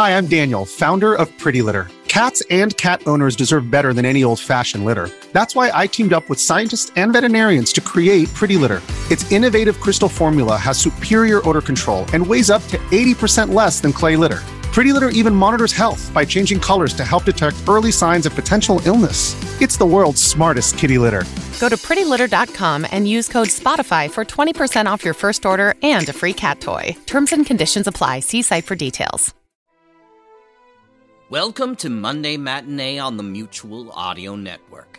Hi, I'm Daniel, founder of Pretty Litter. Cats and cat owners deserve better than any old-fashioned litter. That's why I teamed up with scientists and veterinarians to create Pretty Litter. Its innovative crystal formula has superior odor control and weighs up to 80% less than clay litter. Pretty Litter even monitors health by changing colors to help detect early signs of potential illness. It's the world's smartest kitty litter. Go to prettylitter.com and use code SPOTIFY for 20% off your first order and a free cat toy. Terms and conditions apply. See site for details. Welcome to Monday Matinee on the Mutual Audio Network.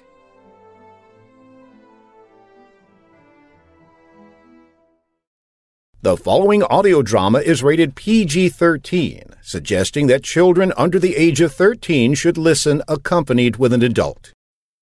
The following audio drama is rated PG-13, suggesting that children under the age of 13 should listen accompanied with an adult.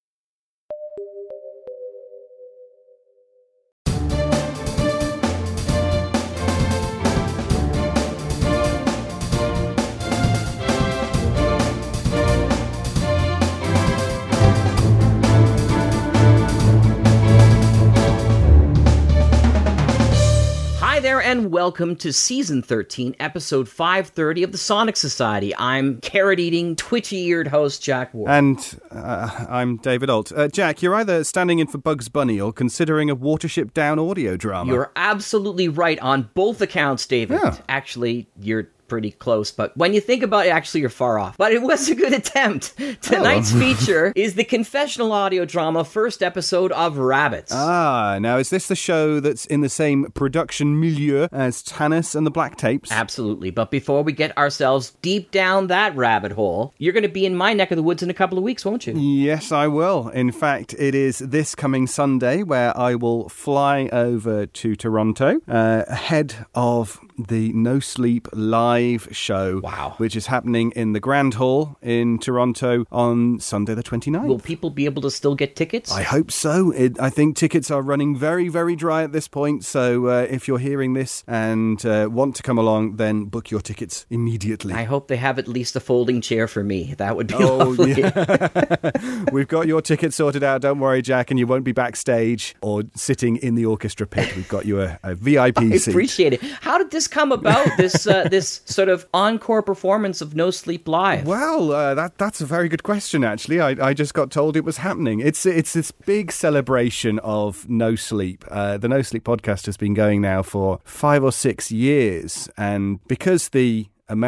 And welcome to Season 13, Episode 530 of the Sonic Society. I'm carrot-eating, twitchy-eared host Jack Ward. And I'm David Alt. Jack, you're either standing in for Bugs Bunny or considering a Watership Down audio drama. You're absolutely right on both accounts, David. Yeah. Actually, you're pretty close, but when you think about it, actually, you're far off. But it was a good attempt. Tonight's feature is the confessional audio drama first episode of Rabbids. Now is this the show that's in the same production milieu as Tanis and the Black Tapes? Absolutely. But before we get ourselves deep down that rabbit hole, you're going to be in my neck of the woods in a couple of weeks, won't you? Yes, I will. In fact, it is this coming Sunday where I will fly over to Toronto ahead of the No Sleep live show, which is happening in the Grand Hall in Toronto on Sunday the 29th. Will people be able to still get tickets? I hope so. I think tickets are running very, very dry at this point, so if you're hearing this and want to come along, then book your tickets immediately. I hope they have at least a folding chair for me. That would be lovely. Yeah. We've got your tickets sorted out, don't worry, Jack, and you won't be backstage or sitting in the orchestra pit. We've got you a VIP seat. I appreciate it. How did this come about, this sort of encore performance of No Sleep Live? Well, that's a very good question, actually. I just got told it was happening. It's this big celebration of No Sleep. The No Sleep podcast has been going now for 5 or 6 years, and because the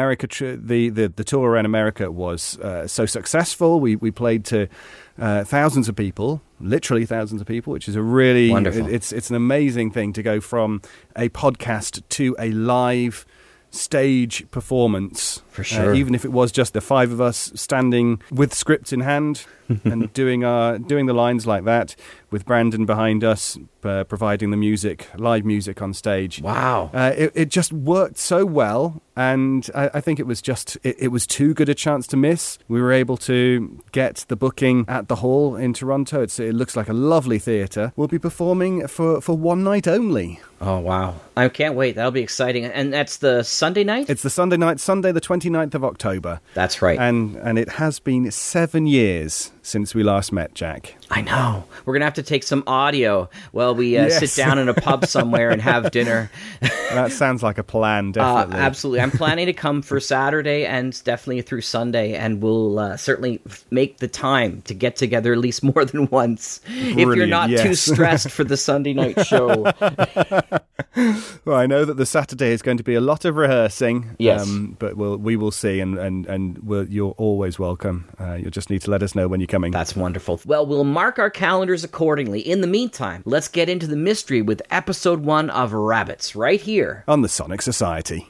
tour around America was so successful, we played to thousands of people, literally thousands of people, which is a really wonderful. It's an amazing thing to go from a podcast to a live stage performance. For sure. Even if it was just the five of us standing with scripts in hand and doing the lines like that, with Brandon behind us providing the music, live music on stage. Wow. It just worked so well, and I think it was too good a chance to miss. We were able to get the booking at the Hall in Toronto. It looks like a lovely theatre. We'll be performing for one night only. Oh, wow. I can't wait. That'll be exciting. And that's the Sunday night? It's the Sunday night, Sunday the 29th of October. That's right. And it has been 7 years since we last met, Jack. I know. We're going to have to take some audio while we sit down in a pub somewhere and have dinner. That sounds like a plan, definitely. Absolutely. I'm planning to come for Saturday and definitely through Sunday, and we'll certainly make the time to get together at least more than once. Brilliant, if you're not too stressed for the Sunday night show. Well, I know that the Saturday is going to be a lot of rehearsing. Yes. But we will see, and you're always welcome. You'll just need to let us know when you're coming. That's wonderful. Well, we'll mark our calendars accordingly. In the meantime, let's get into the mystery with Episode 1 of Rabbids, right here on the Sonic Society.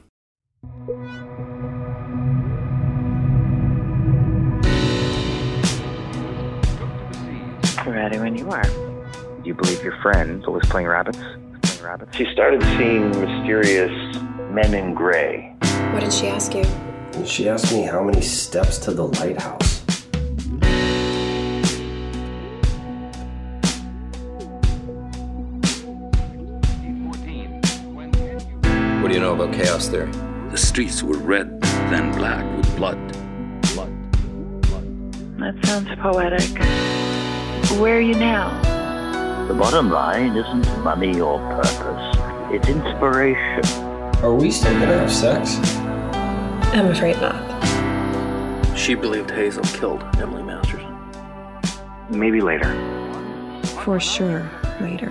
Ready when you are. You believe your friend was playing Rabbids? She started seeing mysterious men in gray. What did she ask you? She asked me how many steps to the lighthouse. What do you know about chaos theory? The streets were red, then black with blood. That sounds poetic. Where are you now? The bottom line isn't money or purpose. It's inspiration. Are we still gonna have sex? I'm afraid not. She believed Hazel killed Emily Masters. Maybe later. For sure, later.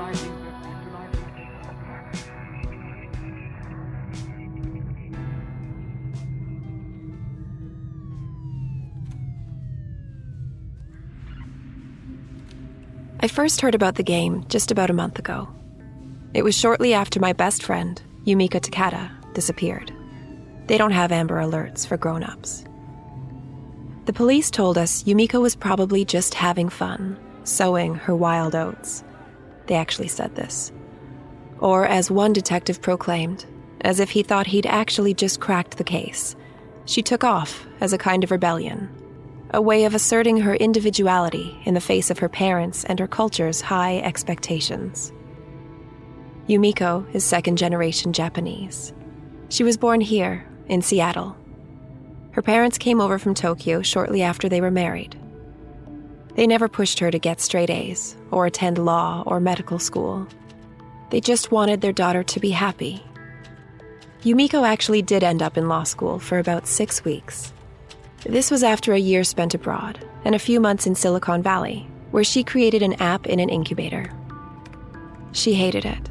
I first heard about the game just about a month ago. It was shortly after my best friend, Yumiko Takada, disappeared. They don't have Amber Alerts for grown-ups. The police told us Yumiko was probably just having fun, sowing her wild oats. They actually said this. Or, as one detective proclaimed, as if he thought he'd actually just cracked the case, she took off as a kind of rebellion. A way of asserting her individuality in the face of her parents and her culture's high expectations. Yumiko is second-generation Japanese. She was born here, in Seattle. Her parents came over from Tokyo shortly after they were married. They never pushed her to get straight A's or attend law or medical school. They just wanted their daughter to be happy. Yumiko actually did end up in law school for about 6 weeks. This was after a year spent abroad and a few months in Silicon Valley, where she created an app in an incubator. She hated it.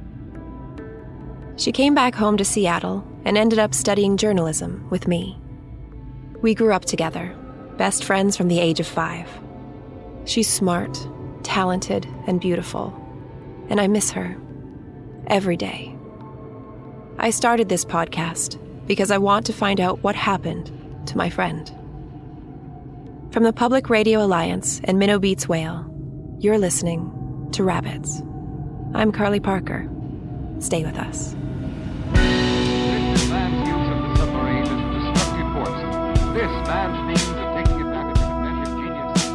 She came back home to Seattle and ended up studying journalism with me. We grew up together, best friends from the age of 5. She's smart, talented, and beautiful, and I miss her every day. I started this podcast because I want to find out what happened to my friend. From the Public Radio Alliance and Minnow Beats Whale, you're listening to Rabbits. I'm Carly Parker. Stay with us. This man's use of the submarine is destructive force. This man's means of taking advantage of a measured genius.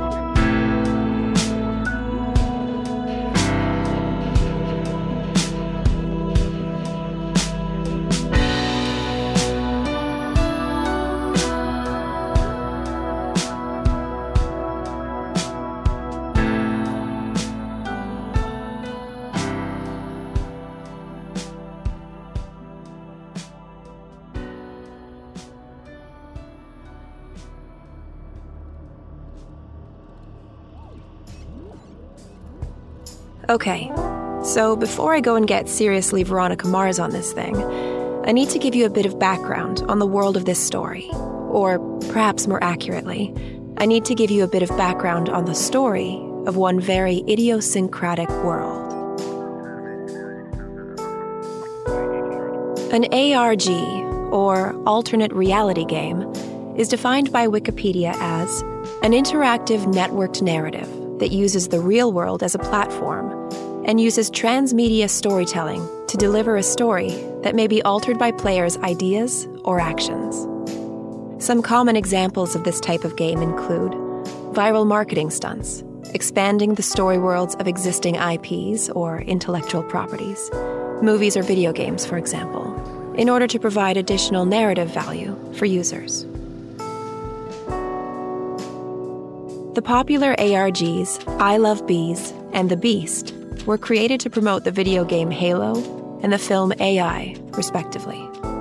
Okay, so before I go and get seriously Veronica Mars on this thing, I need to give you a bit of background on the world of this story. Or, perhaps more accurately, I need to give you a bit of background on the story of one very idiosyncratic world. An ARG, or alternate reality game, is defined by Wikipedia as an interactive networked narrative that uses the real world as a platform and uses transmedia storytelling to deliver a story that may be altered by players' ideas or actions. Some common examples of this type of game include viral marketing stunts, expanding the story worlds of existing IPs or intellectual properties, movies or video games, for example, in order to provide additional narrative value for users. The popular ARGs I Love Bees and The Beast were created to promote the video game Halo and the film AI, respectively.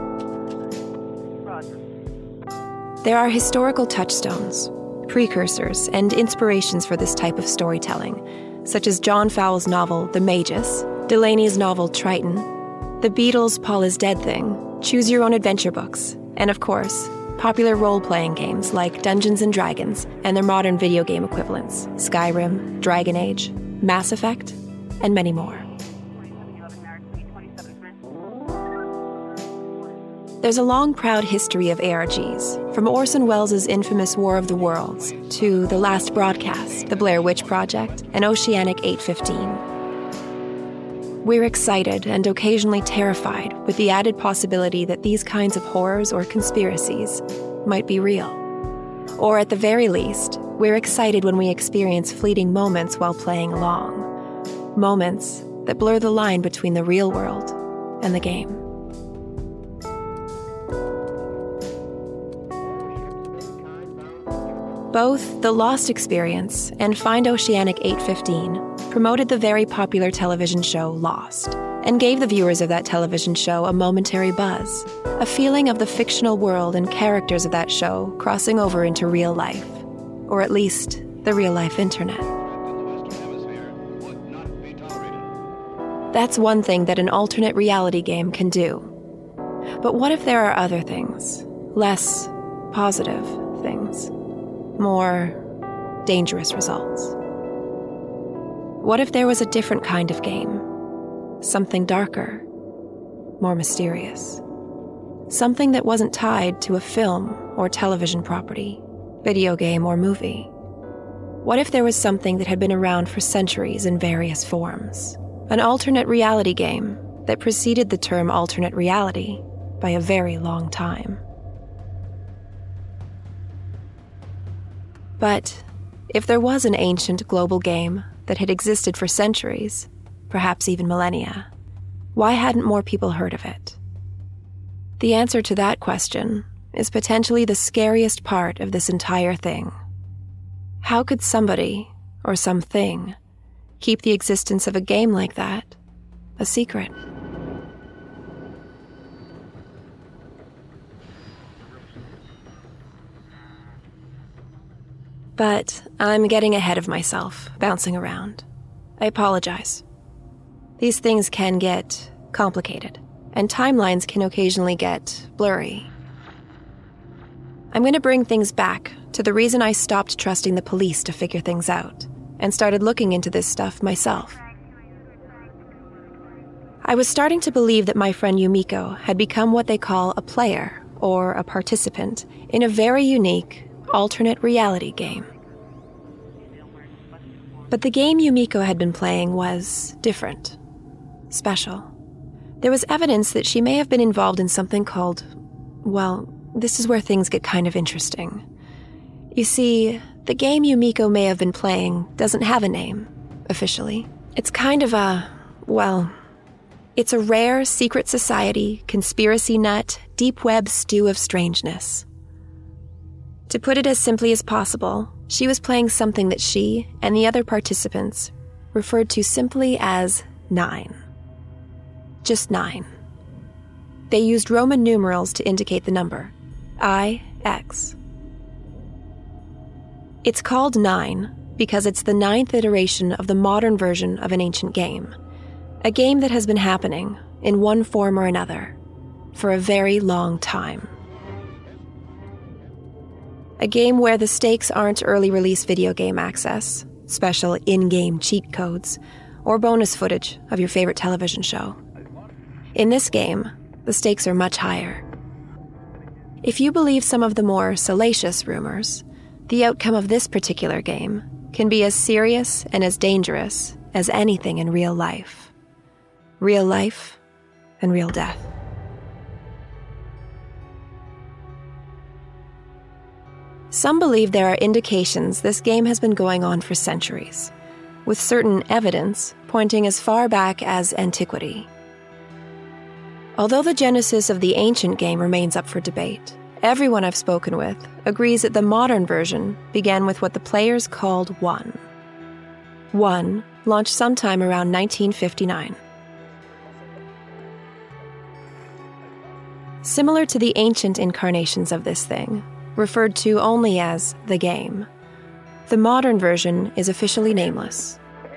There are historical touchstones, precursors, and inspirations for this type of storytelling, such as John Fowles' novel The Magus, Delaney's novel Triton, the Beatles' Paul is Dead thing, Choose Your Own Adventure books, and of course, popular role-playing games like Dungeons & Dragons and their modern video game equivalents, Skyrim, Dragon Age, Mass Effect, and many more. There's a long, proud history of ARGs, from Orson Welles' infamous War of the Worlds to The Last Broadcast, The Blair Witch Project, and Oceanic 815. We're excited and occasionally terrified with the added possibility that these kinds of horrors or conspiracies might be real. Or at the very least, we're excited when we experience fleeting moments while playing along. Moments that blur the line between the real world and the game. Both The Lost Experience and Find Oceanic 815 promoted the very popular television show Lost, and gave the viewers of that television show a momentary buzz, a feeling of the fictional world and characters of that show crossing over into real life, or at least the real-life internet. That's one thing that an alternate reality game can do. But what if there are other things, less positive things, more dangerous results? What if there was a different kind of game? Something darker, more mysterious. Something that wasn't tied to a film or television property, video game or movie. What if there was something that had been around for centuries in various forms? An alternate reality game that preceded the term alternate reality by a very long time. But if there was an ancient global game that had existed for centuries, perhaps even millennia, why hadn't more people heard of it? The answer to that question is potentially the scariest part of this entire thing. How could somebody, or something, keep the existence of a game like that a secret? But I'm getting ahead of myself, bouncing around. I apologize. These things can get complicated, and timelines can occasionally get blurry. I'm going to bring things back to the reason I stopped trusting the police to figure things out, and started looking into this stuff myself. I was starting to believe that my friend Yumiko had become what they call a player, or a participant, in a very unique, alternate reality game. But the game Yumiko had been playing was different, special. There was evidence that she may have been involved in something called, well, this is where things get kind of interesting. You see, the game Yumiko may have been playing doesn't have a name, officially. It's kind of it's a rare secret society, conspiracy nut, deep web stew of strangeness. To put it as simply as possible, she was playing something that she and the other participants referred to simply as 9. Just 9. They used Roman numerals to indicate the number, IX. It's called 9 because it's the 9th iteration of the modern version of an ancient game, a game that has been happening, in one form or another, for a very long time. A game where the stakes aren't early release video game access, special in-game cheat codes, or bonus footage of your favorite television show. In this game, the stakes are much higher. If you believe some of the more salacious rumors, the outcome of this particular game can be as serious and as dangerous as anything in real life. Real life and real death. Some believe there are indications this game has been going on for centuries, with certain evidence pointing as far back as antiquity. Although the genesis of the ancient game remains up for debate, everyone I've spoken with agrees that the modern version began with what the players called 1. 1 launched sometime around 1959. Similar to the ancient incarnations of this thing, referred to only as the game, the modern version is officially nameless.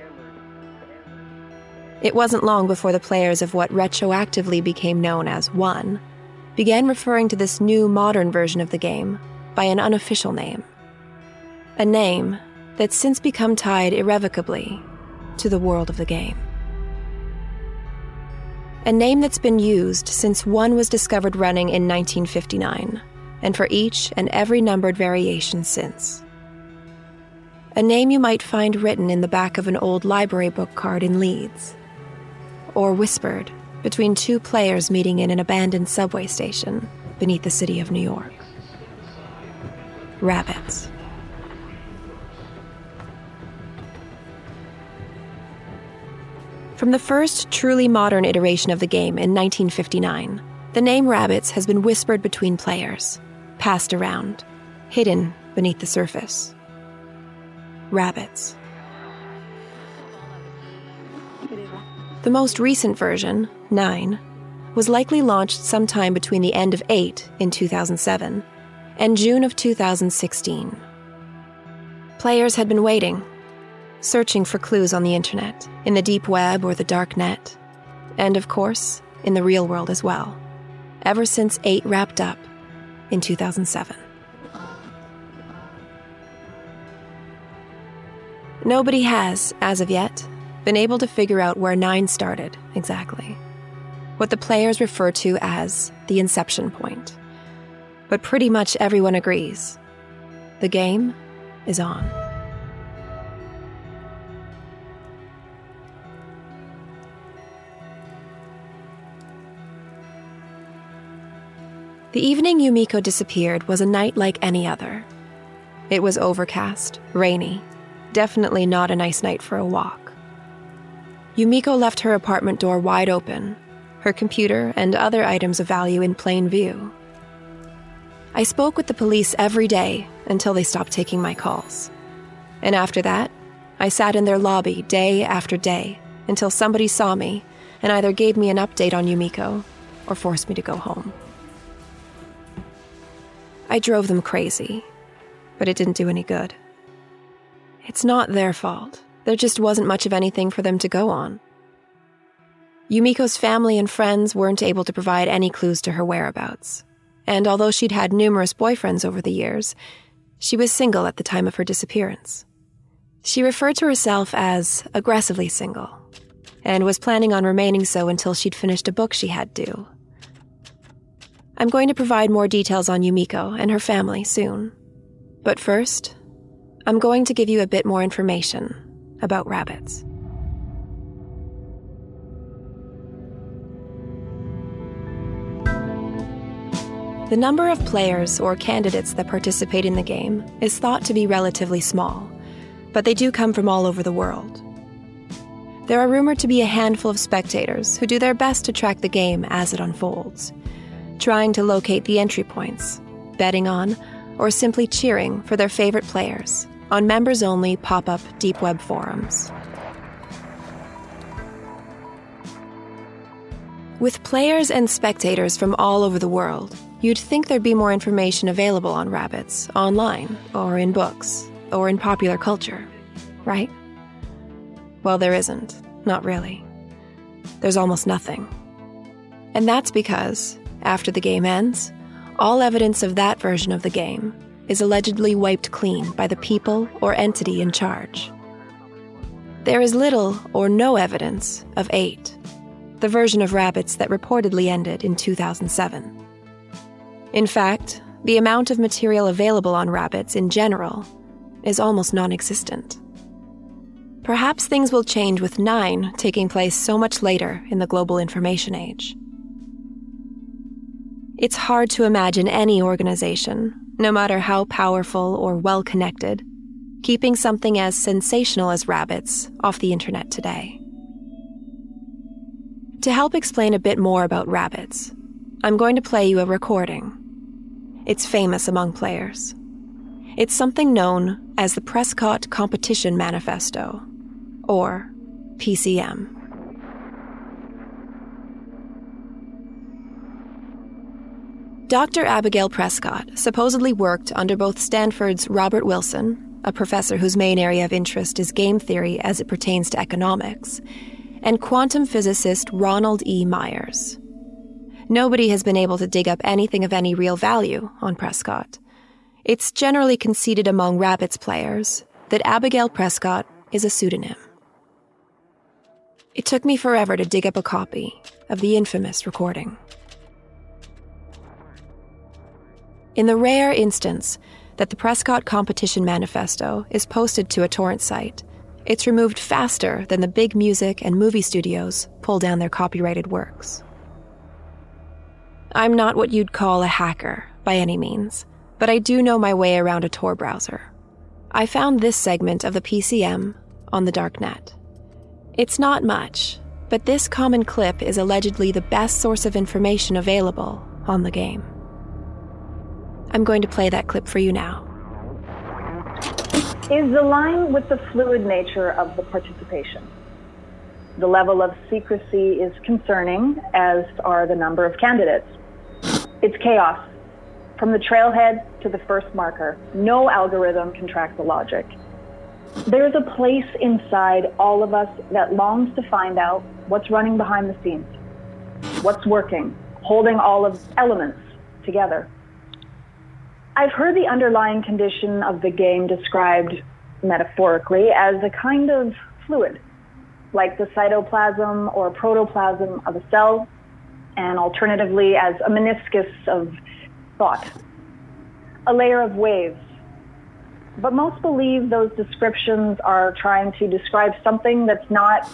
It wasn't long before the players of what retroactively became known as 1 began referring to this new modern version of the game by an unofficial name. A name that's since become tied irrevocably to the world of the game. A name that's been used since 1 was discovered running in 1959, and for each and every numbered variation since. A name you might find written in the back of an old library book card in Leeds, or whispered between 2 players meeting in an abandoned subway station beneath the city of New York. Rabbids. From the first truly modern iteration of the game in 1959, the name Rabbids has been whispered between players, passed around, hidden beneath the surface. Rabbids. The most recent version, 9, was likely launched sometime between the end of 8 in 2007 and June of 2016. Players had been waiting, searching for clues on the internet, in the deep web or the dark net, and of course, in the real world as well, ever since 8 wrapped up in 2007. Nobody has, as of yet, been able to figure out where 9 started exactly, what the players refer to as the inception point. But pretty much everyone agrees. The game is on. The evening Yumiko disappeared was a night like any other. It was overcast, rainy, definitely not a nice night for a walk. Yumiko left her apartment door wide open, her computer and other items of value in plain view. I spoke with the police every day until they stopped taking my calls. And after that, I sat in their lobby day after day until somebody saw me and either gave me an update on Yumiko or forced me to go home. I drove them crazy, but it didn't do any good. It's not their fault. There just wasn't much of anything for them to go on. Yumiko's family and friends weren't able to provide any clues to her whereabouts. And although she'd had numerous boyfriends over the years, she was single at the time of her disappearance. She referred to herself as aggressively single, and was planning on remaining so until she'd finished a book she had due. I'm going to provide more details on Yumiko and her family soon. But first, I'm going to give you a bit more information about rabbits. The number of players or candidates that participate in the game is thought to be relatively small, but they do come from all over the world. There are rumored to be a handful of spectators who do their best to track the game as it unfolds, trying to locate the entry points, betting on, or simply cheering for their favorite players on members-only pop-up deep web forums. With players and spectators from all over the world, you'd think there'd be more information available on rabbits, online, or in books, or in popular culture, right? Well, there isn't. Not really. There's almost nothing. And that's because, after the game ends, all evidence of that version of the game is allegedly wiped clean by the people or entity in charge. There is little or no evidence of 8, the version of rabbits that reportedly ended in 2007. In fact, the amount of material available on rabbits in general is almost non-existent. Perhaps things will change with 9 taking place so much later in the global information age. It's hard to imagine any organization, no matter how powerful or well-connected, keeping something as sensational as rabbits off the internet today. To help explain a bit more about rabbits, I'm going to play you a recording. It's famous among players. It's something known as the Prescott Competition Manifesto, or PCM. Dr. Abigail Prescott supposedly worked under both Stanford's Robert Wilson, a professor whose main area of interest is game theory as it pertains to economics, and quantum physicist Ronald E. Myers. Nobody has been able to dig up anything of any real value on Prescott. It's generally conceded among Rabbits players that Abigail Prescott is a pseudonym. It took me forever to dig up a copy of the infamous recording. In the rare instance that the Prescott Competition Manifesto is posted to a torrent site, it's removed faster than the big music and movie studios pull down their copyrighted works. I'm not what you'd call a hacker, by any means, but I do know my way around a Tor browser. I found this segment of the PCM on the darknet. It's not much, but this common clip is allegedly the best source of information available on the game. I'm going to play that clip for you now. Is the line with the fluid nature of the participation. The level of secrecy is concerning, as are the number of candidates. It's chaos. From the trailhead to the first marker, no algorithm can track the logic. There's a place inside all of us that longs to find out what's running behind the scenes, what's working, holding all of the elements together. I've heard the underlying condition of the game described metaphorically as a kind of fluid, like the cytoplasm or protoplasm of a cell, and alternatively as a meniscus of thought, a layer of waves. But most believe those descriptions are trying to describe something that's not.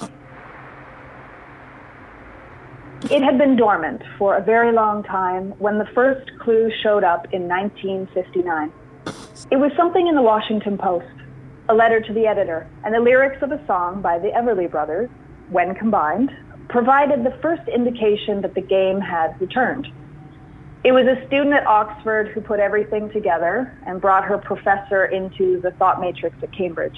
It had been dormant for a very long time when the first clue showed up in 1959. It was something in the Washington Post, a letter to the editor, and the lyrics of a song by the Everly Brothers, when combined, provided the first indication that the game had returned. It was a student at Oxford who put everything together and brought her professor into the thought matrix at Cambridge.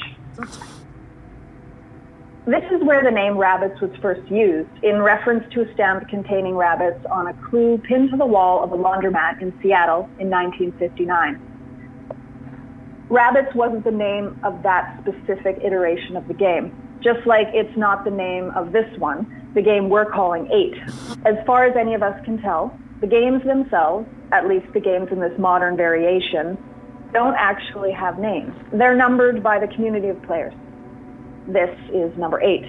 This is where the name rabbits was first used, in reference to a stamp containing rabbits on a clue pinned to the wall of a laundromat in Seattle in 1959. Rabbits wasn't the name of that specific iteration of the game, just like it's not the name of this one, the game we're calling 8. As far as any of us can tell, the games themselves, at least the games in this modern variation, don't actually have names. They're numbered by the community of players. This is number 8.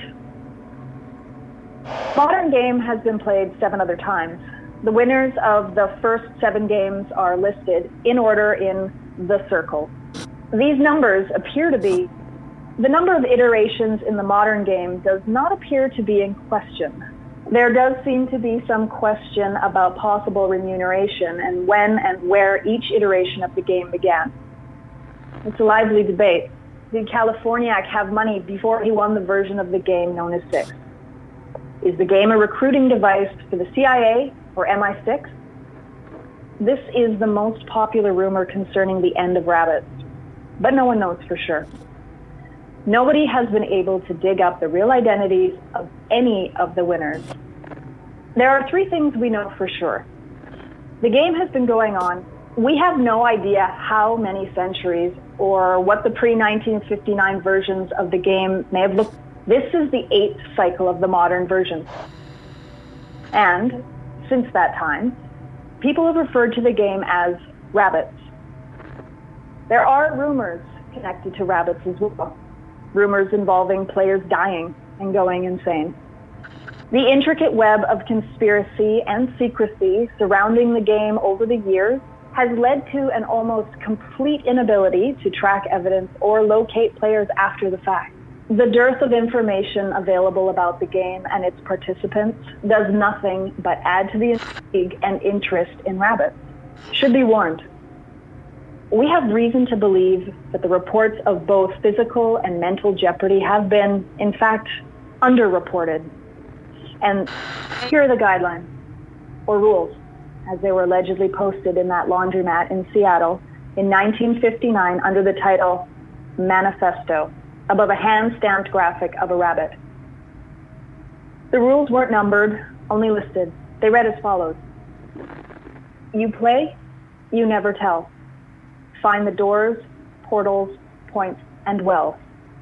Modern game has been played 7 other times. The winners of the first 7 games are listed in order in the circle. These numbers appear to be. The number of iterations in the modern game does not appear to be in question. There does seem to be some question about possible remuneration and when and where each iteration of the game began. It's a lively debate. Did Californiac have money before he won the version of the game known as 6? Is the game a recruiting device for the CIA or MI6? This is the most popular rumor concerning the end of rabbits, but no one knows for sure. Nobody has been able to dig up the real identities of any of the winners. There are 3 things we know for sure. The game has been going on. We have no idea how many centuries or what the pre-1959 versions of the game may have looked. This is the 8th cycle of the modern version. And since that time, people have referred to the game as rabbits. There are rumors connected to rabbits as well. Rumors involving players dying and going insane. The intricate web of conspiracy and secrecy surrounding the game over the years has led to an almost complete inability to track evidence or locate players after the fact. The dearth of information available about the game and its participants does nothing but add to the intrigue and interest in rabbits. Should be warned. We have reason to believe that the reports of both physical and mental jeopardy have been, in fact, underreported. And here are the guidelines, or rules, as they were allegedly posted in that laundromat in Seattle in 1959 under the title Manifesto, above a hand-stamped graphic of a rabbit. The rules weren't numbered, only listed. They read as follows. You play, you never tell. Find the doors, portals, points, and wells.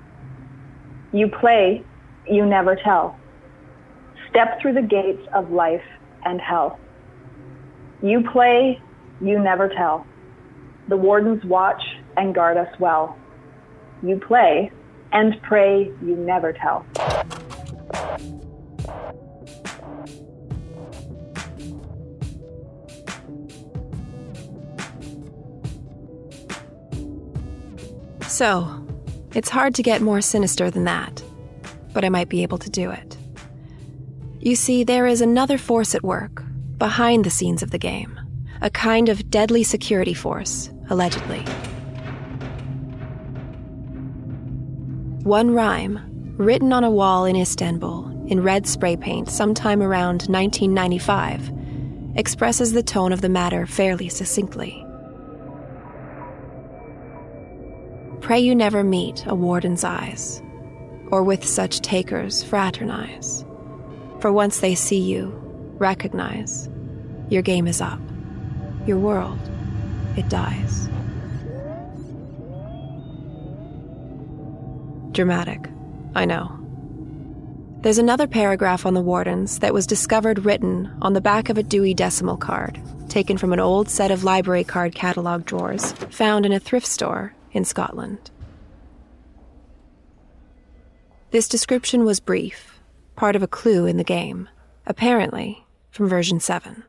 You play, you never tell. Step through the gates of life and hell. You play, you never tell. The wardens watch and guard us well. You play and pray, you never tell. So, it's hard to get more sinister than that, but I might be able to do it. You see, there is another force at work, behind the scenes of the game, a kind of deadly security force, allegedly. One rhyme, written on a wall in Istanbul in red spray paint sometime around 1995, expresses the tone of the matter fairly succinctly. Pray you never meet a warden's eyes, or with such takers fraternize. For once they see you, recognize, your game is up. Your world, it dies. Dramatic, I know. There's another paragraph on the Wardens that was discovered written on the back of a Dewey Decimal card, taken from an old set of library card catalog drawers found in a thrift store in Scotland. This description was brief, part of a clue in the game, apparently from version 7.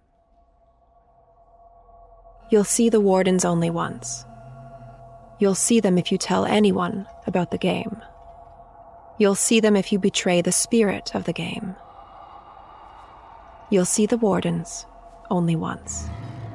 You'll see the Wardens only once. You'll see them if you tell anyone about the game. You'll see them if you betray the spirit of the game. You'll see the Wardens only once.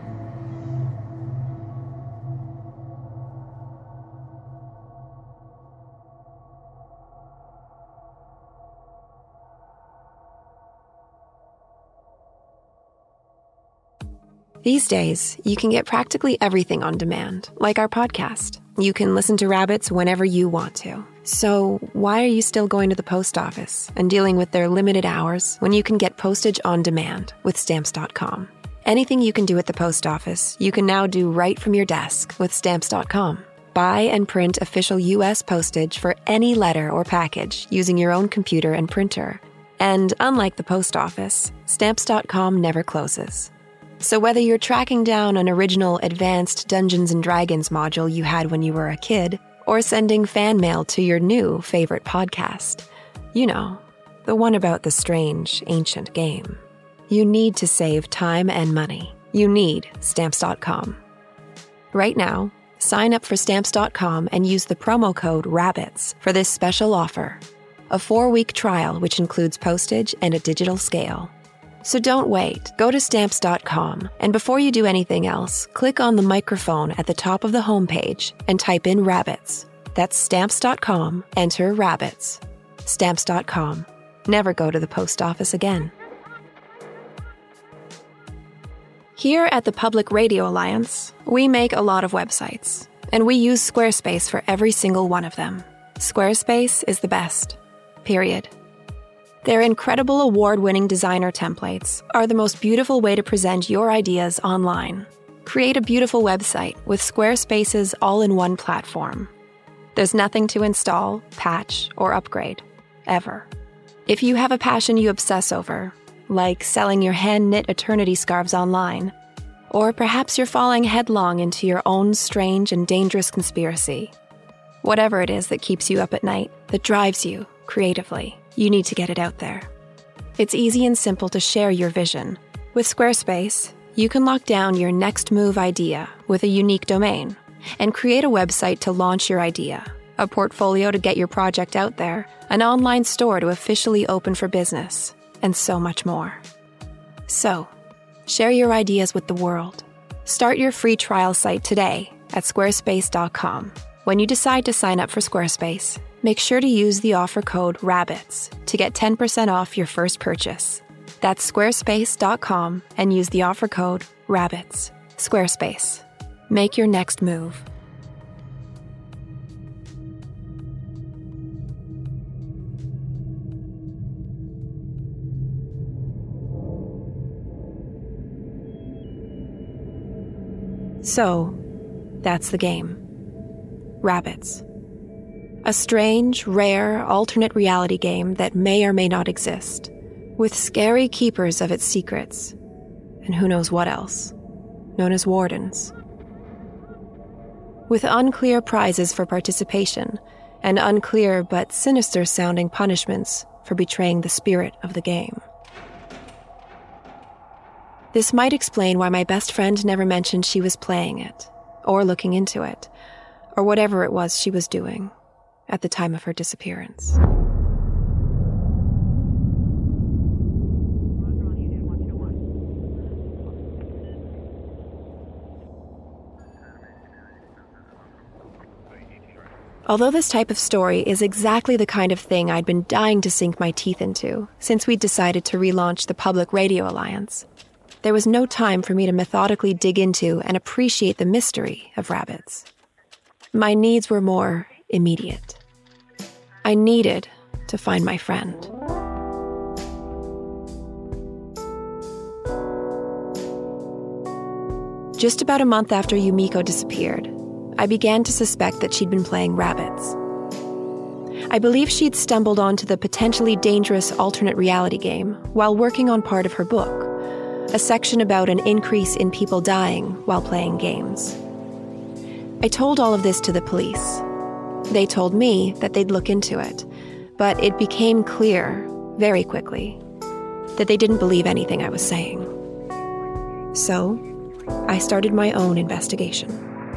These days, you can get practically everything on demand, like our podcast. You can listen to Rabbits whenever you want to. So why are you still going to the post office and dealing with their limited hours when you can get postage on demand with Stamps.com? Anything you can do at the post office, you can now do right from your desk with Stamps.com. Buy and print official U.S. postage for any letter or package using your own computer and printer. And unlike the post office, Stamps.com never closes. So whether you're tracking down an original advanced Dungeons & Dragons module you had when you were a kid, or sending fan mail to your new favorite podcast, you know, the one about the strange, ancient game, you need to save time and money. You need Stamps.com. Right now, sign up for Stamps.com and use the promo code RABBITS for this special offer, a 4-week trial which includes postage and a digital scale. So don't wait. Go to Stamps.com, and before you do anything else, click on the microphone at the top of the homepage and type in Rabbits. That's Stamps.com, enter Rabbits. Stamps.com. Never go to the post office again. Here at the Public Radio Alliance, we make a lot of websites, and we use Squarespace for every single one of them. Squarespace is the best. Period. Their incredible award-winning designer templates are the most beautiful way to present your ideas online. Create a beautiful website with Squarespace's all-in-one platform. There's nothing to install, patch, or upgrade, ever. If you have a passion you obsess over, like selling your hand-knit eternity scarves online, or perhaps you're falling headlong into your own strange and dangerous conspiracy, whatever it is that keeps you up at night, that drives you creatively, you need to get it out there. It's easy and simple to share your vision. With Squarespace, you can lock down your next move idea with a unique domain and create a website to launch your idea, a portfolio to get your project out there, an online store to officially open for business, and so much more. So, share your ideas with the world. Start your free trial site today at squarespace.com. When you decide to sign up for Squarespace, make sure to use the offer code RABBITS to get 10% off your first purchase. That's squarespace.com and use the offer code RABBITS. Squarespace. Make your next move. So, that's the game. Rabbits. A strange, rare, alternate reality game that may or may not exist, with scary keepers of its secrets, and who knows what else, known as Wardens. With unclear prizes for participation, and unclear but sinister-sounding punishments for betraying the spirit of the game. This might explain why my best friend never mentioned she was playing it, or looking into it, or whatever it was she was doing at the time of her disappearance. Although this type of story is exactly the kind of thing I'd been dying to sink my teeth into since we'd decided to relaunch the Public Radio Alliance, there was no time for me to methodically dig into and appreciate the mystery of rabbits. My needs were more immediate. I needed to find my friend. Just about a month after Yumiko disappeared, I began to suspect that she'd been playing rabbits. I believe she'd stumbled onto the potentially dangerous alternate reality game while working on part of her book, a section about an increase in people dying while playing games. I told all of this to the police. They told me that they'd look into it, but it became clear, very quickly, that they didn't believe anything I was saying. So, I started my own investigation.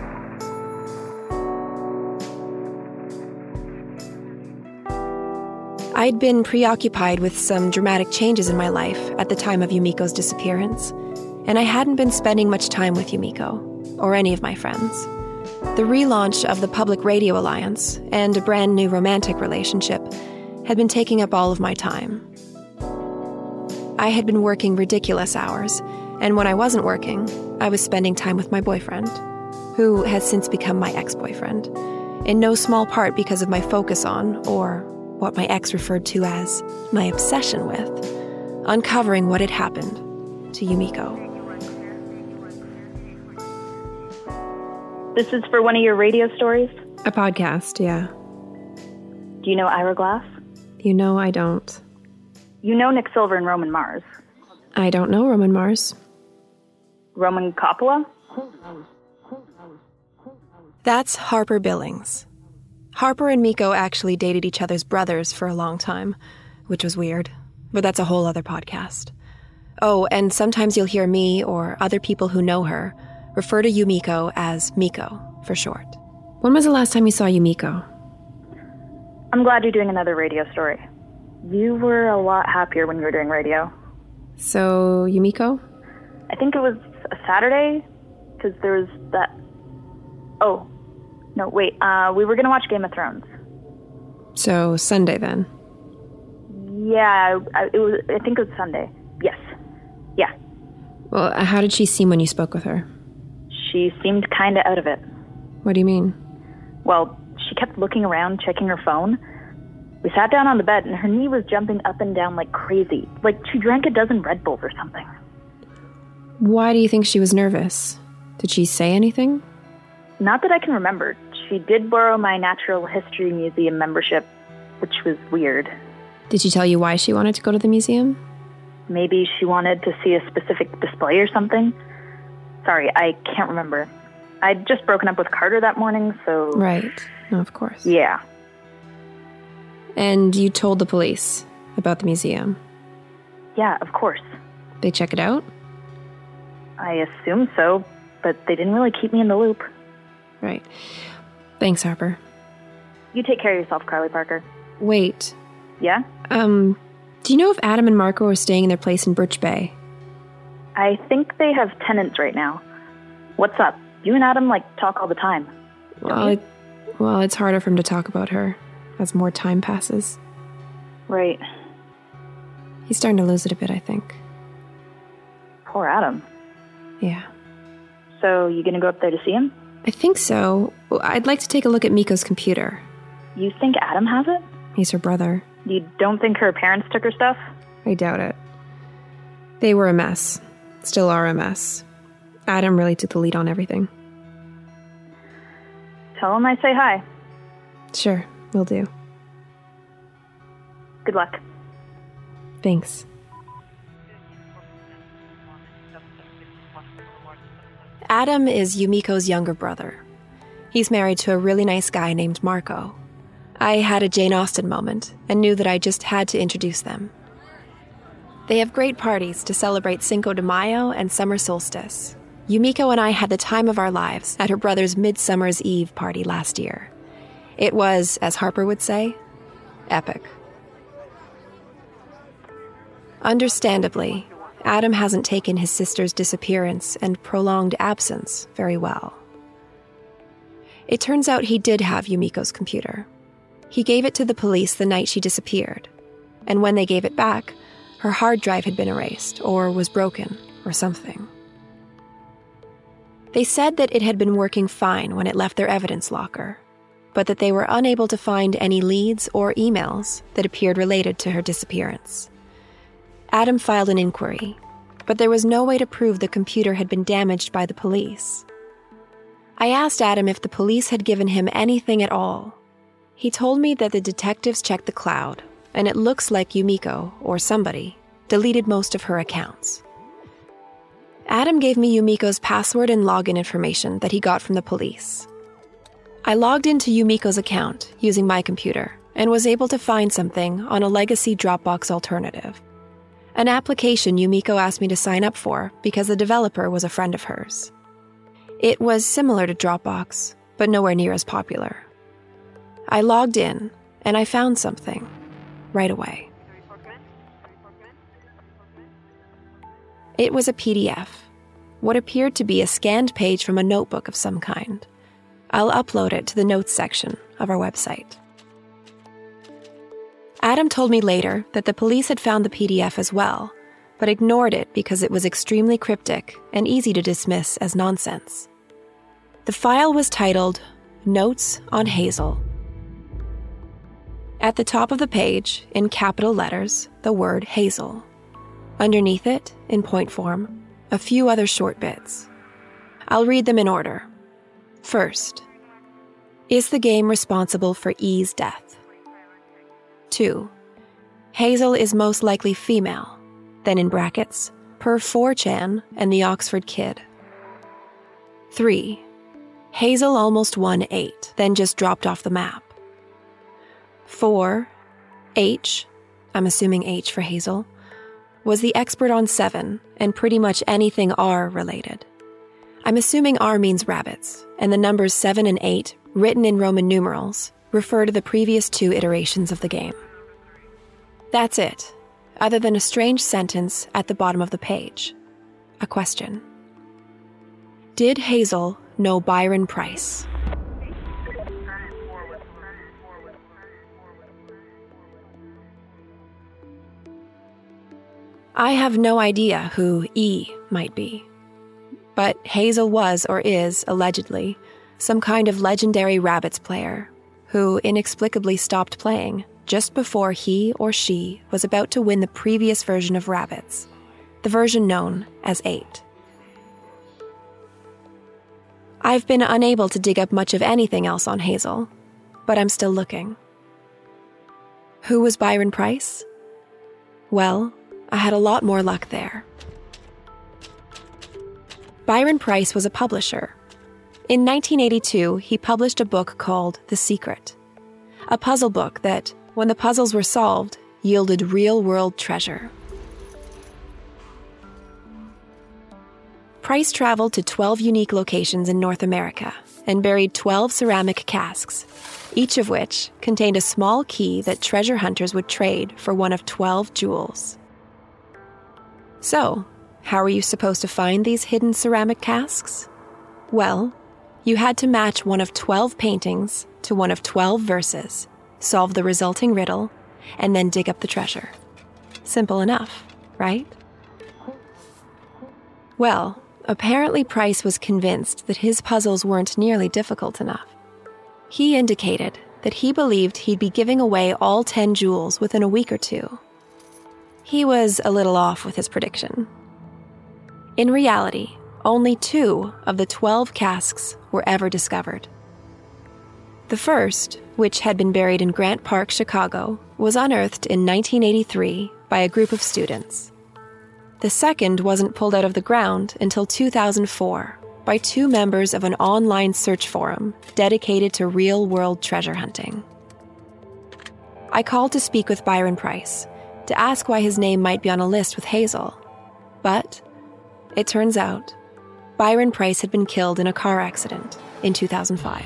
I'd been preoccupied with some dramatic changes in my life at the time of Yumiko's disappearance, and I hadn't been spending much time with Yumiko, or any of my friends. The relaunch of the Public Radio Alliance and a brand new romantic relationship had been taking up all of my time. I had been working ridiculous hours, and when I wasn't working, I was spending time with my boyfriend, who has since become my ex-boyfriend, in no small part because of my focus on, or what my ex referred to as my obsession with, uncovering what had happened to Yumiko. This is for one of your radio stories? A podcast, yeah. Do you know Ira Glass? You know I don't. You know Nick Silver and Roman Mars? I don't know Roman Mars. Roman Coppola? That's Harper Billings. Harper and Miko actually dated each other's brothers for a long time, which was weird, but that's a whole other podcast. Oh, and sometimes you'll hear me or other people who know her refer to Yumiko as Miko, for short. When was the last time you saw Yumiko? I'm glad you're doing another radio story. You were a lot happier when you were doing radio. So, Yumiko? I think it was a Saturday, because there was that... Oh, no, wait, we were going to watch Game of Thrones. So, Sunday then? Yeah, I think it was Sunday. Yes. Yeah. Well, how did she seem when you spoke with her? She seemed kind of out of it. What do you mean? Well, she kept looking around, checking her phone. We sat down on the bed, and her knee was jumping up and down like crazy. Like she drank a dozen Red Bulls or something. Why do you think she was nervous? Did she say anything? Not that I can remember. She did borrow my Natural History Museum membership, which was weird. Did she tell you why she wanted to go to the museum? Maybe she wanted to see a specific display or something. Sorry, I can't remember. I'd just broken up with Carter that morning, so... Right. No, of course. Yeah. And you told the police about the museum? Yeah, of course. They check it out? I assume so, but they didn't really keep me in the loop. Right. Thanks, Harper. You take care of yourself, Carly Parker. Wait. Yeah? Do you know if Adam and Marco are staying in their place in Birch Bay? I think they have tenants right now. What's up? You and Adam, talk all the time. Well, it's harder for him to talk about her as more time passes. Right. He's starting to lose it a bit, I think. Poor Adam. Yeah. So, you gonna go up there to see him? I think so. I'd like to take a look at Miko's computer. You think Adam has it? He's her brother. You don't think her parents took her stuff? I doubt it. They were a mess. Still are a mess. Adam really took the lead on everything. Tell him I say hi. Sure, will do. Good luck. Thanks. Adam is Yumiko's younger brother. He's married to a really nice guy named Marco. I had a Jane Austen moment and knew that I just had to introduce them. They have great parties to celebrate Cinco de Mayo and summer solstice. Yumiko and I had the time of our lives at her brother's Midsummer's Eve party last year. It was, as Harper would say, epic. Understandably, Adam hasn't taken his sister's disappearance and prolonged absence very well. It turns out he did have Yumiko's computer. He gave it to the police the night she disappeared, and when they gave it back, her hard drive had been erased, or was broken, or something. They said that it had been working fine when it left their evidence locker, but that they were unable to find any leads or emails that appeared related to her disappearance. Adam filed an inquiry, but there was no way to prove the computer had been damaged by the police. I asked Adam if the police had given him anything at all. He told me that the detectives checked the cloud, and it looks like Yumiko, or somebody, deleted most of her accounts. Adam gave me Yumiko's password and login information that he got from the police. I logged into Yumiko's account using my computer and was able to find something on a legacy Dropbox alternative. An application Yumiko asked me to sign up for because the developer was a friend of hers. It was similar to Dropbox, but nowhere near as popular. I logged in, and I found something right away. It was a PDF, what appeared to be a scanned page from a notebook of some kind. I'll upload it to the notes section of our website. Adam told me later that the police had found the PDF as well, but ignored it because it was extremely cryptic and easy to dismiss as nonsense. The file was titled Notes on Hazel. At the top of the page, in capital letters, the word Hazel. Underneath it, in point form, a few other short bits. I'll read them in order. First, is the game responsible for E's death? 2. Hazel is most likely female, then in brackets, per 4chan and the Oxford Kid. 3. Hazel almost won 8, then just dropped off the map. 4. H, I'm assuming H for Hazel, was the expert on 7 and pretty much anything R related. I'm assuming R means rabbits, and the numbers 7 and 8, written in Roman numerals, refer to the previous 2 iterations of the game. That's it, other than a strange sentence at the bottom of the page. A question. Did Hazel know Byron Price? I have no idea who E might be. But Hazel was, or is, allegedly, some kind of legendary rabbits player who inexplicably stopped playing just before he or she was about to win the previous version of rabbits, the version known as 8. I've been unable to dig up much of anything else on Hazel, but I'm still looking. Who was Byron Price? Well, I had a lot more luck there. Byron Price was a publisher. In 1982, he published a book called The Secret, a puzzle book that, when the puzzles were solved, yielded real-world treasure. Price traveled to 12 unique locations in North America and buried 12 ceramic casks, each of which contained a small key that treasure hunters would trade for one of 12 jewels. So, how were you supposed to find these hidden ceramic casks? Well, you had to match one of 12 paintings to one of 12 verses, solve the resulting riddle, and then dig up the treasure. Simple enough, right? Well, apparently Price was convinced that his puzzles weren't nearly difficult enough. He indicated that he believed he'd be giving away all 10 jewels within a week or 2. He was a little off with his prediction. In reality, only 2 of the 12 casks were ever discovered. The first, which had been buried in Grant Park, Chicago, was unearthed in 1983 by a group of students. The second wasn't pulled out of the ground until 2004 by 2 members of an online search forum dedicated to real-world treasure hunting. I called to speak with Byron Price to ask why his name might be on a list with Hazel, but it turns out Byron Price had been killed in a car accident in 2005.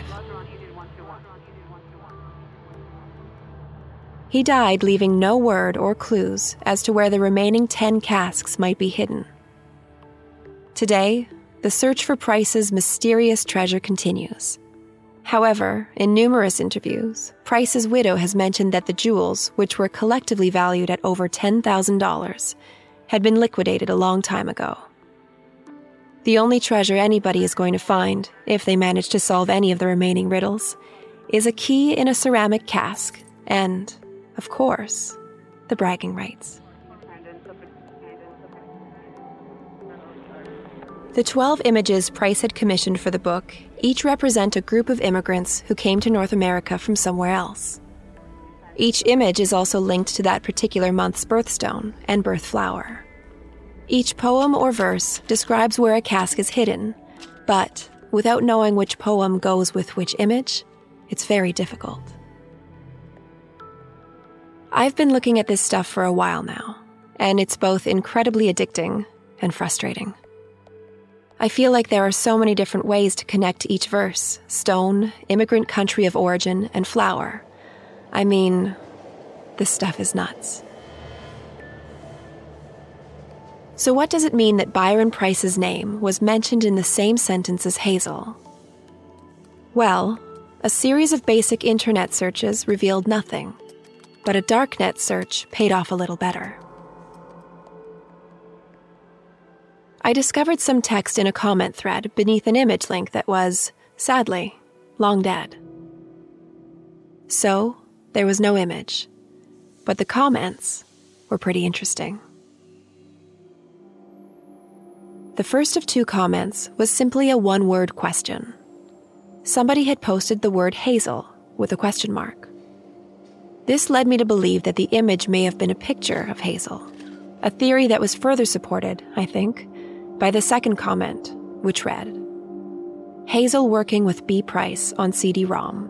He died leaving no word or clues as to where the remaining 10 casks might be hidden. Today, the search for Price's mysterious treasure continues. However, in numerous interviews, Price's widow has mentioned that the jewels, which were collectively valued at over $10,000, had been liquidated a long time ago. The only treasure anybody is going to find, if they manage to solve any of the remaining riddles, is a key in a ceramic cask and, of course, the bragging rights. The 12 images Price had commissioned for the book each represent a group of immigrants who came to North America from somewhere else. Each image is also linked to that particular month's birthstone and birth flower. Each poem or verse describes where a cask is hidden, but without knowing which poem goes with which image, it's very difficult. I've been looking at this stuff for a while now, and it's both incredibly addicting and frustrating. I feel like there are so many different ways to connect to each verse: stone, immigrant country of origin, and flower. I mean, this stuff is nuts. So what does it mean that Byron Price's name was mentioned in the same sentence as Hazel? Well, a series of basic internet searches revealed nothing, but a darknet search paid off a little better. I discovered some text in a comment thread beneath an image link that was, sadly, long dead. So, there was no image, but the comments were pretty interesting. The first of 2 comments was simply a one-word question. Somebody had posted the word Hazel with a question mark. This led me to believe that the image may have been a picture of Hazel, a theory that was further supported, I think, by the second comment, which read, Hazel working with B. Price on CD-ROM.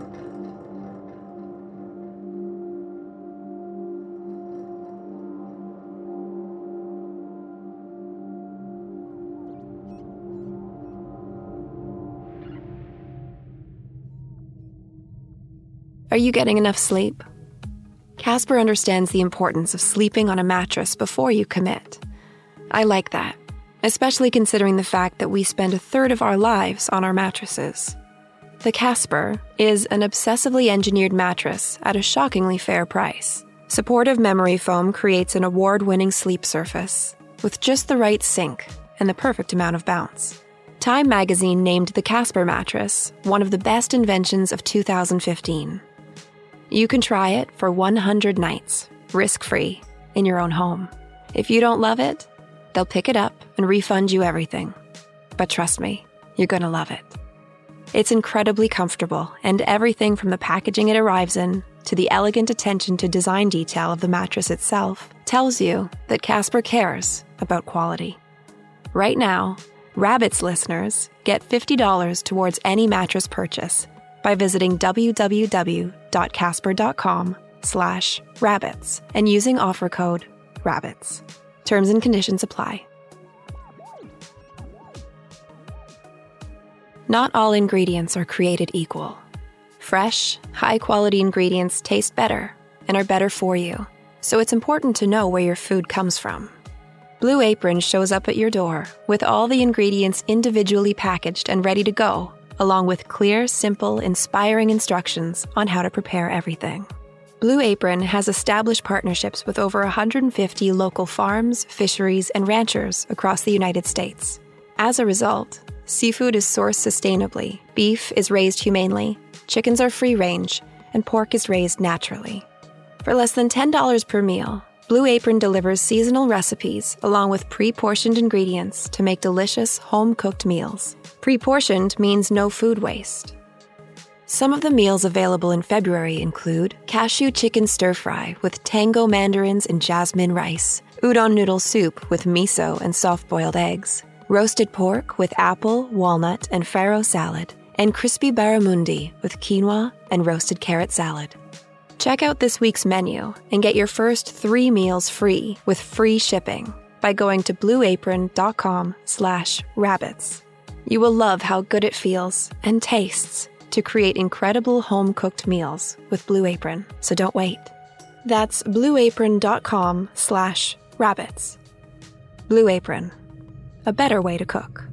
Are you getting enough sleep? Casper understands the importance of sleeping on a mattress before you commit. I like that, especially considering the fact that we spend a third of our lives on our mattresses. The Casper is an obsessively engineered mattress at a shockingly fair price. Supportive memory foam creates an award-winning sleep surface with just the right sink and the perfect amount of bounce. Time magazine named the Casper mattress one of the best inventions of 2015. You can try it for 100 nights, risk-free, in your own home. If you don't love it, they'll pick it up and refund you everything. But trust me, you're gonna love it. It's incredibly comfortable, and everything from the packaging it arrives in to the elegant attention to design detail of the mattress itself tells you that Casper cares about quality. Right now, Rabbits listeners get $50 towards any mattress purchase by visiting www.casper.com/rabbits and using offer code RABBITS. Terms and conditions apply. Not all ingredients are created equal. Fresh, high-quality ingredients taste better and are better for you, so it's important to know where your food comes from. Blue Apron shows up at your door with all the ingredients individually packaged and ready to go, along with clear, simple, inspiring instructions on how to prepare everything. Blue Apron has established partnerships with over 150 local farms, fisheries, and ranchers across the United States. As a result, seafood is sourced sustainably, beef is raised humanely, chickens are free-range, and pork is raised naturally. For less than $10 per meal, Blue Apron delivers seasonal recipes along with pre-portioned ingredients to make delicious, home-cooked meals. Pre-portioned means no food waste. Some of the meals available in February include cashew chicken stir-fry with tango mandarins and jasmine rice, udon noodle soup with miso and soft-boiled eggs, roasted pork with apple, walnut, and farro salad, and crispy barramundi with quinoa and roasted carrot salad. Check out this week's menu and get your first 3 meals free with free shipping by going to blueapron.com/rabbits. You will love how good it feels and tastes to create incredible home-cooked meals with Blue Apron, so don't wait. That's blueapron.com/rabbits. Blue Apron, a better way to cook.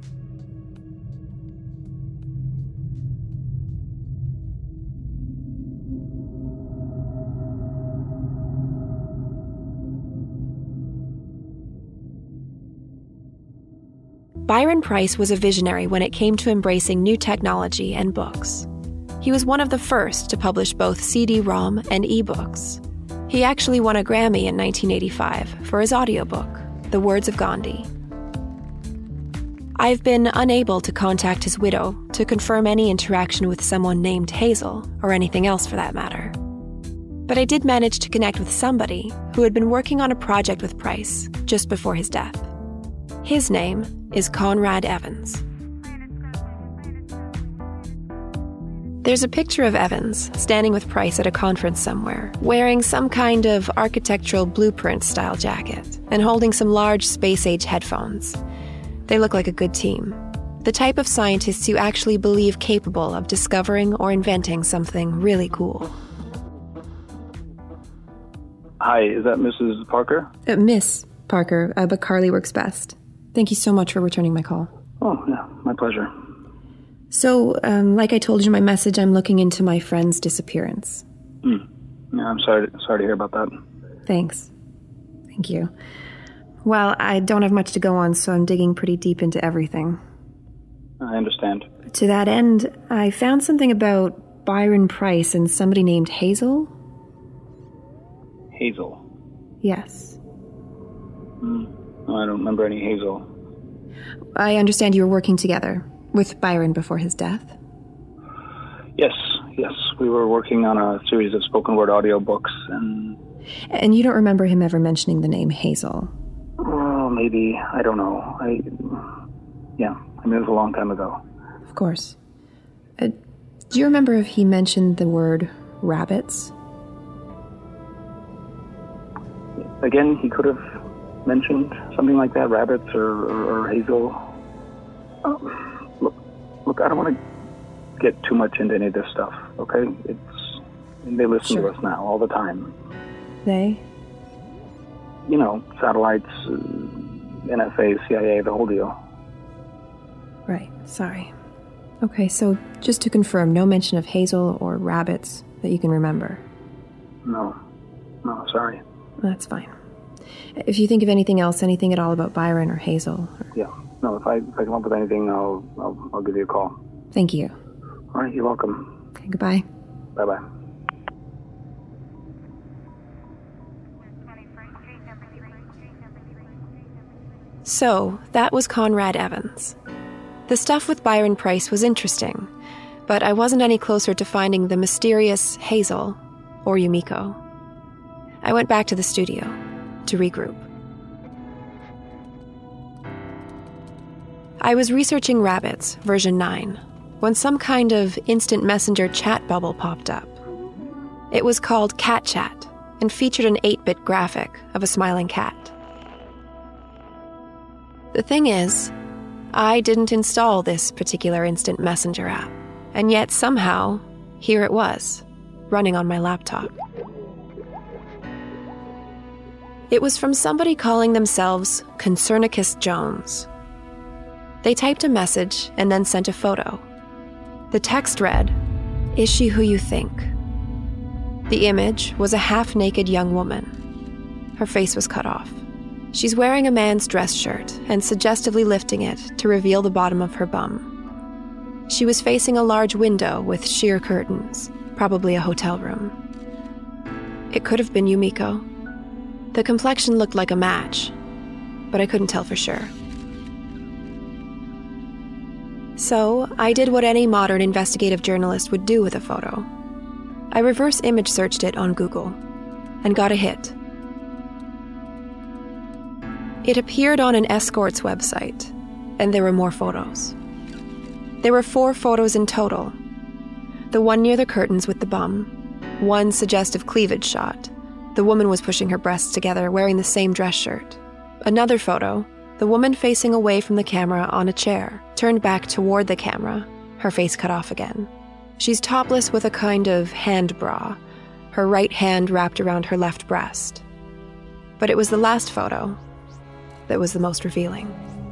Byron Price was a visionary when it came to embracing new technology and books. He was one of the first to publish both CD-ROM and ebooks. He actually won a Grammy in 1985 for his audiobook, The Words of Gandhi. I've been unable to contact his widow to confirm any interaction with someone named Hazel, or anything else for that matter. But I did manage to connect with somebody who had been working on a project with Price just before his death. His name is Conrad Evans. There's a picture of Evans standing with Price at a conference somewhere, wearing some kind of architectural blueprint-style jacket and holding some large space-age headphones. They look like a good team. The type of scientists you actually believe capable of discovering or inventing something really cool. Hi, is that Mrs. Parker? Miss Parker, but Carly works best. Thank you so much for returning my call. Oh, yeah, my pleasure. So, like I told you in my message, I'm looking into my friend's disappearance. Yeah, I'm sorry to hear about that. Thanks. Thank you. Well, I don't have much to go on, so I'm digging pretty deep into everything. I understand. To that end, I found something about Byron Price and somebody named Hazel. Hazel? Yes. No, I don't remember any Hazel. I understand you were working together with Byron before his death? Yes. We were working on a series of spoken word audiobooks, And you don't remember him ever mentioning the name Hazel? Well, maybe. I don't know. It was a long time ago. Of course. Do you remember if he mentioned the word rabbits? Again, he could have mentioned something like that, rabbits or Hazel. Look, I don't want to get too much into any of this stuff, okay? They listen to us now all the time. They? You know, satellites, NSA, CIA, the whole deal. Right, sorry. Okay, so just to confirm, no mention of Hazel or rabbits that you can remember? No, sorry. That's fine. If you think of anything else, anything at all about Byron or Hazel. Yeah, no, if I come up with anything, I'll give you a call. Thank you. All right, you're welcome. Okay, goodbye. Bye-bye. So, that was Conrad Evans. The stuff with Byron Price was interesting, but I wasn't any closer to finding the mysterious Hazel or Yumiko. I went back to the studio to regroup. I was researching Rabbits, version 9, when some kind of instant messenger chat bubble popped up. It was called Cat Chat and featured an 8-bit graphic of a smiling cat. The thing is, I didn't install this particular instant messenger app, and yet somehow, here it was, running on my laptop. It was from somebody calling themselves Concernicus Jones. They typed a message and then sent a photo. The text read, "Is she who you think?" The image was a half-naked young woman. Her face was cut off. She's wearing a man's dress shirt and suggestively lifting it to reveal the bottom of her bum. She was facing a large window with sheer curtains, probably a hotel room. It could have been Yumiko. The complexion looked like a match, but I couldn't tell for sure. So, I did what any modern investigative journalist would do with a photo. I reverse image searched it on Google and got a hit. It appeared on an escort's website, and there were more photos. There were 4 photos in total. The one near the curtains with the bum, one suggestive cleavage shot. The woman was pushing her breasts together, wearing the same dress shirt. Another photo, the woman facing away from the camera on a chair, turned back toward the camera, her face cut off again. She's topless with a kind of hand bra, her right hand wrapped around her left breast. But it was the last photo that was the most revealing.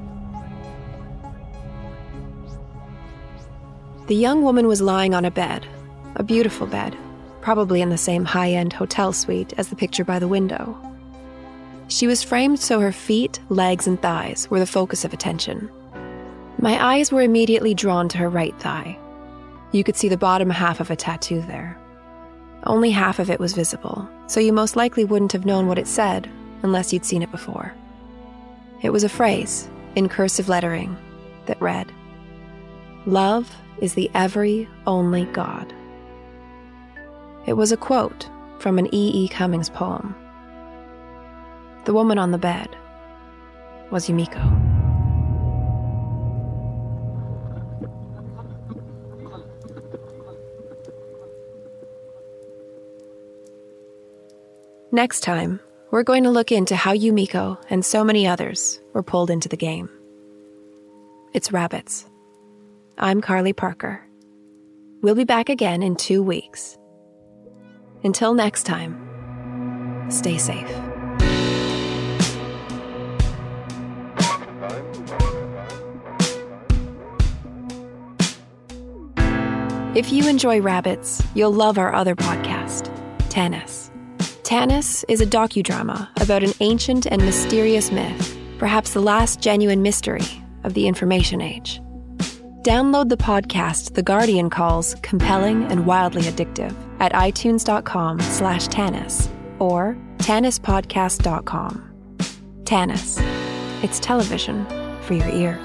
The young woman was lying on a bed, a beautiful bed, probably in the same high-end hotel suite as the picture by the window. She was framed so her feet, legs, and thighs were the focus of attention. My eyes were immediately drawn to her right thigh. You could see the bottom half of a tattoo there. Only half of it was visible, so you most likely wouldn't have known what it said unless you'd seen it before. It was a phrase, in cursive lettering, that read, "Love is the every only God." It was a quote from an E.E. Cummings poem. The woman on the bed was Yumiko. Next time, we're going to look into how Yumiko and so many others were pulled into the game. It's Rabbits. I'm Carly Parker. We'll be back again in 2 weeks. Until next time, stay safe. If you enjoy Rabbits, you'll love our other podcast, Tanis. Tanis is a docudrama about an ancient and mysterious myth, perhaps the last genuine mystery of the information age. Download the podcast The Guardian calls compelling and wildly addictive at itunes.com/Tanis or TanisPodcast.com. Tanis. It's television for your ears.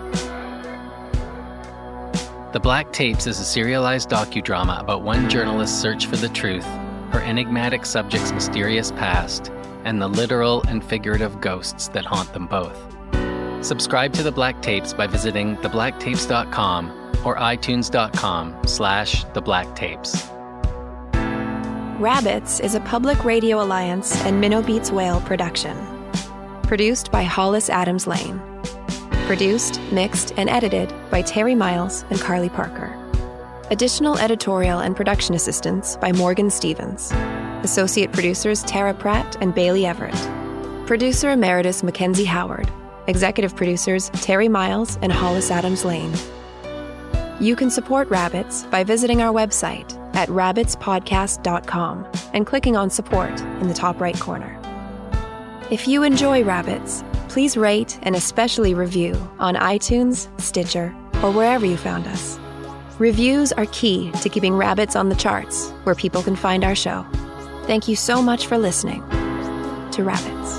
The Black Tapes is a serialized docudrama about one journalist's search for the truth, her enigmatic subject's mysterious past, and the literal and figurative ghosts that haunt them both. Subscribe to The Black Tapes by visiting thebblacktapes.com or itunes.com/thebblacktapes. Rabbits is a Public Radio Alliance and Minnow Beats Whale production. Produced by Hollis Adams Lane. Produced, mixed, and edited by Terry Miles and Carly Parker. Additional editorial and production assistance by Morgan Stevens. Associate producers Tara Pratt and Bailey Everett. Producer Emeritus Mackenzie Howard. Executive producers Terry Miles and Hollis Adams Lane. You can support Rabbits by visiting our website at rabbitspodcast.com and clicking on support in the top right corner. If you enjoy Rabbits, please rate and especially review on iTunes, Stitcher, or wherever you found us. Reviews are key to keeping Rabbits on the charts, where people can find our show. Thank you so much for listening to Rabbits.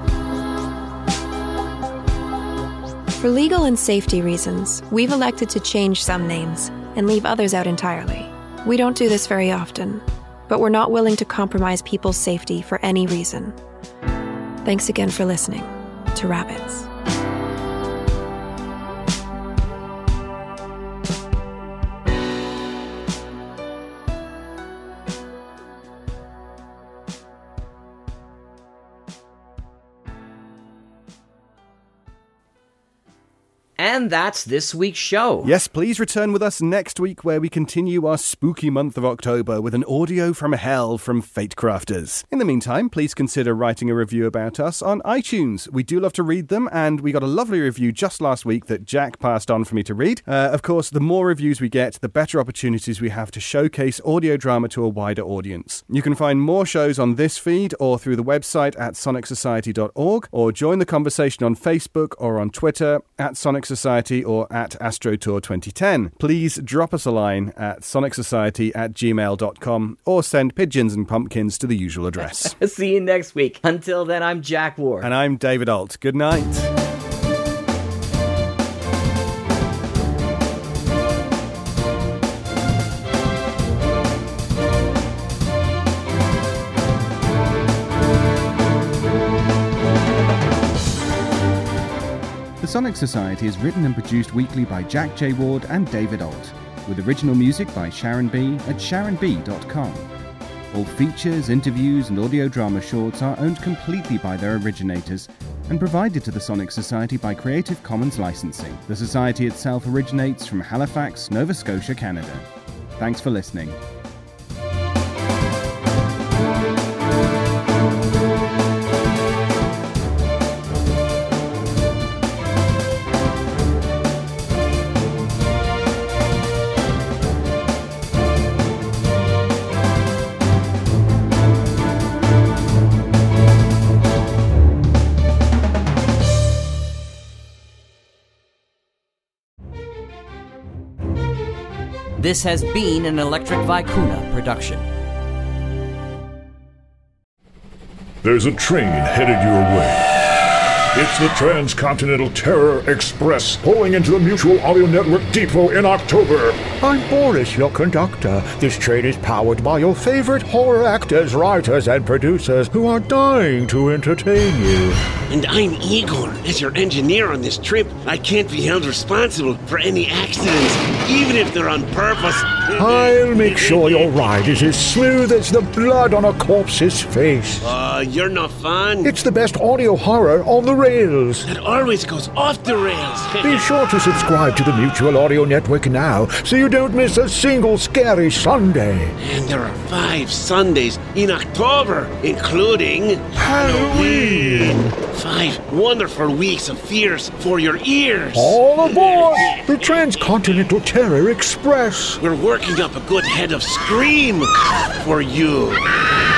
For legal and safety reasons, we've elected to change some names and leave others out entirely. We don't do this very often, but we're not willing to compromise people's safety for any reason. Thanks again for listening to Rabbits. And that's this week's show. Yes, please return with us next week where we continue our spooky month of October with an audio from hell from Fate Crafters. In the meantime, please consider writing a review about us on iTunes. We do love to read them, and we got a lovely review just last week that Jack passed on for me to read. Of course, the more reviews we get, the better opportunities we have to showcase audio drama to a wider audience. You can find more shows on this feed or through the website at sonicsociety.org, or join the conversation on Facebook or on Twitter at Sonic Society or at AstroTour 2010. Please drop us a line at sonicsociety@gmail.com or send pigeons and pumpkins to the usual address. See you next week. Until then, I'm Jack Ward. And I'm David Alt. Good night. The Sonic Society is written and produced weekly by Jack J. Ward and David Alt, with original music by Sharon B. at sharonb.com. All features, interviews, and audio drama shorts are owned completely by their originators and provided to the Sonic Society by Creative Commons licensing. The Society itself originates from Halifax, Nova Scotia, Canada. Thanks for listening. This has been an Electric Vicuna production. There's a train headed your way. It's the Transcontinental Terror Express, pulling into the Mutual Audio Network depot in October. I'm Boris, your conductor. This train is powered by your favorite horror actors, writers, and producers who are dying to entertain you. And I'm Igor. As your engineer on this trip, I can't be held responsible for any accidents, even if they're on purpose. I'll make sure your ride is as smooth as the blood on a corpse's face. You're not fun. It's the best audio horror on the rails. It always goes off the rails. Be sure to subscribe to the Mutual Audio Network now, so you don't miss a single scary Sunday. And there are 5 Sundays in October, including Halloween. 5 wonderful weeks of fears for your ears. All aboard the Transcontinental Terror Express. We're working up a good head of Scream for you.